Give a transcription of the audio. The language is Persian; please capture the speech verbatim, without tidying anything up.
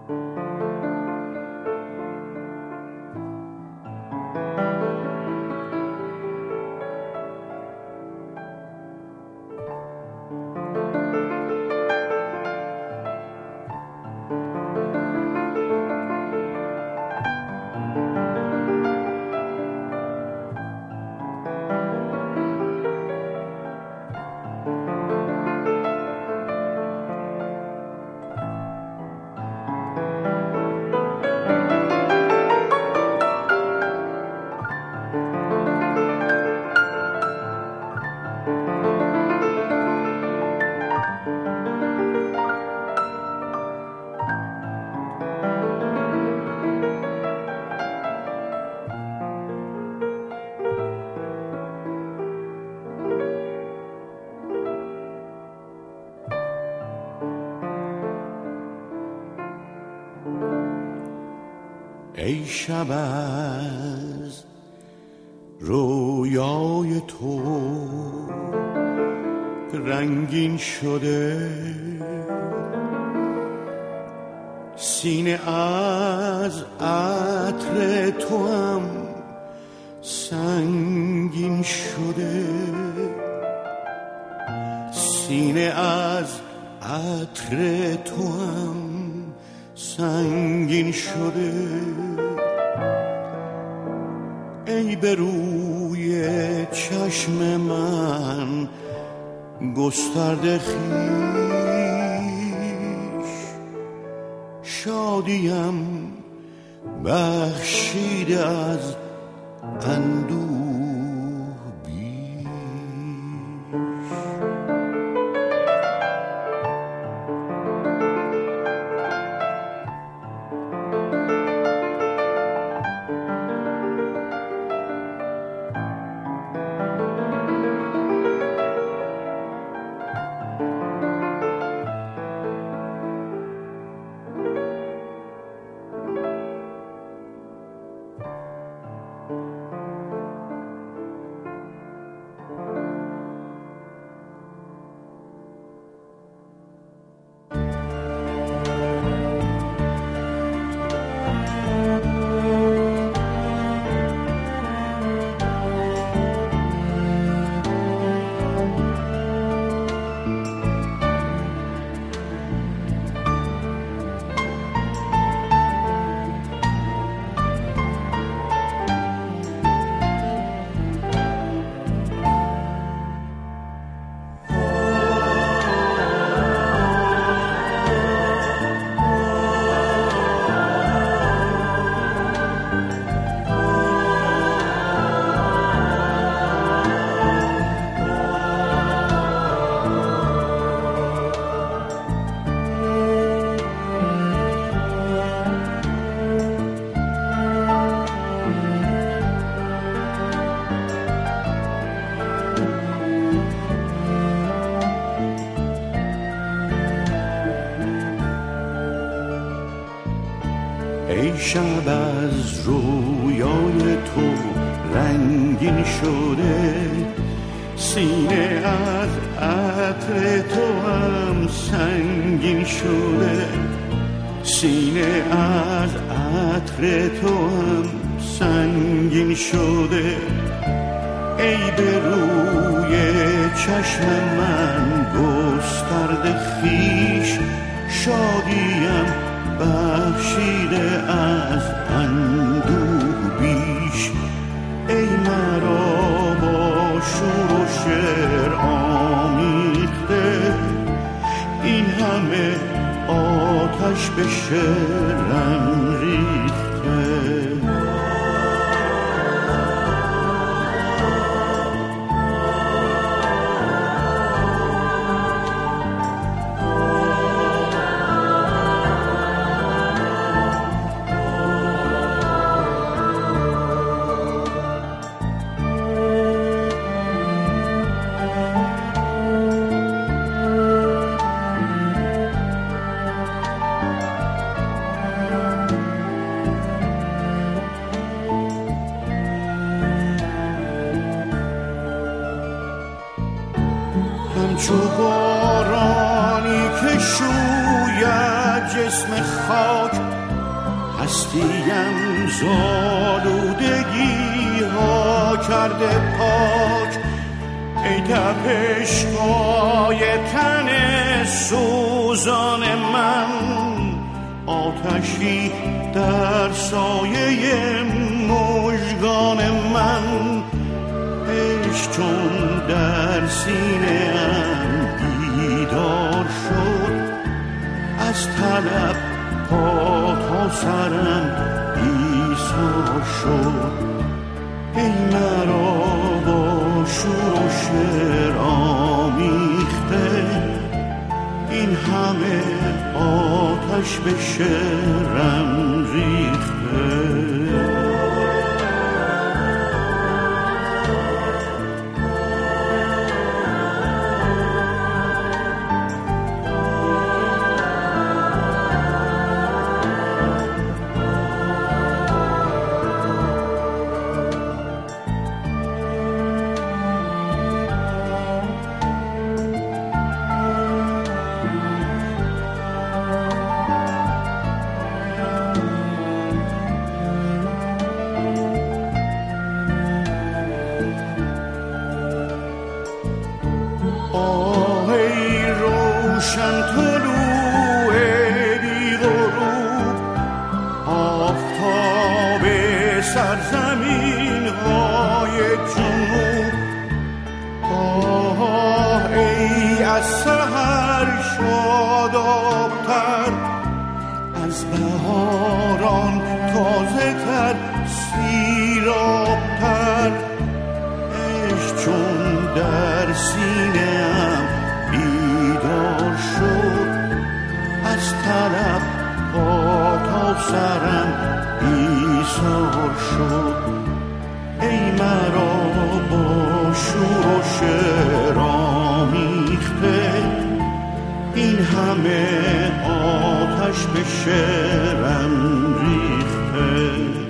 ای شب از رویای تو رنگین شده، سینه از عطر تو هم سنگین شده، سینه از عطر تو هم سنگین شده. ای به روی چشم من گسترده خویش، شادیم بخشیده از اندوه بیش. ای شب از رویای تو رنگین شده، سینه از عطر تو هم سنگین شده، سینه از عطر تو هم سنگین شده. ای به روی چشم من گسترده خویش، شادیم بخشیده از اندوه بیش. ای مرا با شور و شعر آمیخته، این همه آتش به شعرم ریخته. همچو بارانی که شوید جسم خاک، هستیم زالودگی ها کرده پاک. ای تپش‌های تن سوزان من، آتشی در سایه مژگان من. عشق چون در سینه‌ام بیدار شد، از طلب پا تا سرم ایثار شد. ای مرا با شور و شعر آمیخته، این همه آتش به شعرم ریخته. سرزمین های جنوب، آه ای از سحر شادابتر، از بهاران تازه تر سیرابتر. عشق چون در سینه‌ام بیدار شد، از طلب پا تا سرم ایثار شد. ای مرا با شور و شعر آمیخته، این همه آتش به شعرم ریخته.